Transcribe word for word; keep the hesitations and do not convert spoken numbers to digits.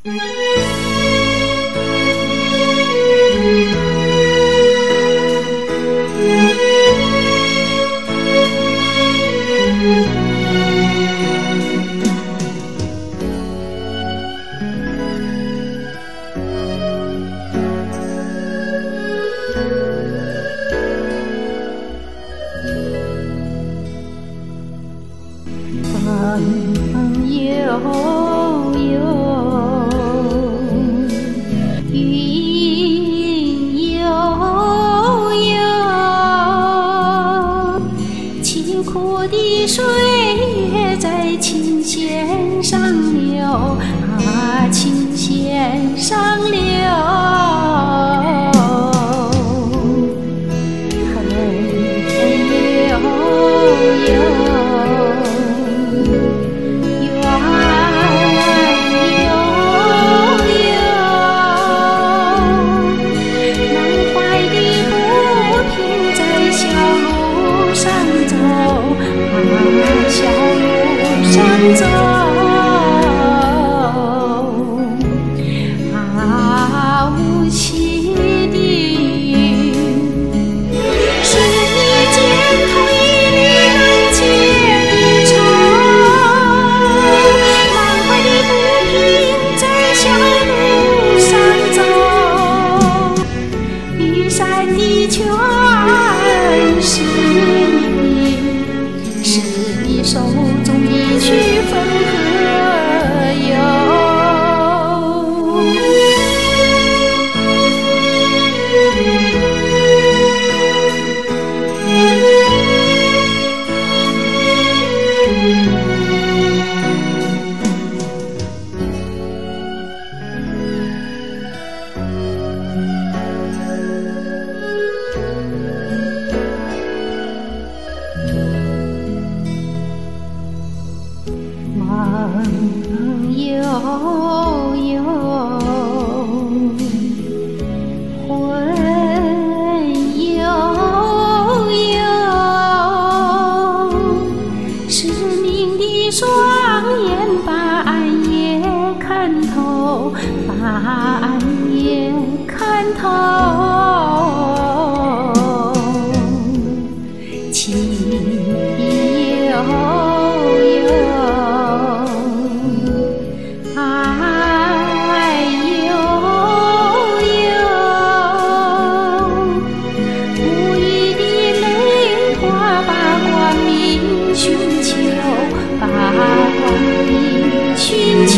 风悠悠，云悠悠，清苦的水也在琴弦上流啊，琴弦上流。走啊，无情的云，是你肩头一粒难解的愁。满怀的不平在小路上走，雨伞的全是你，是你手中一曲风和游。梦悠悠，魂悠悠，失明的双眼把暗夜看透，把暗夜看透。情悠寻求，把光明寻求。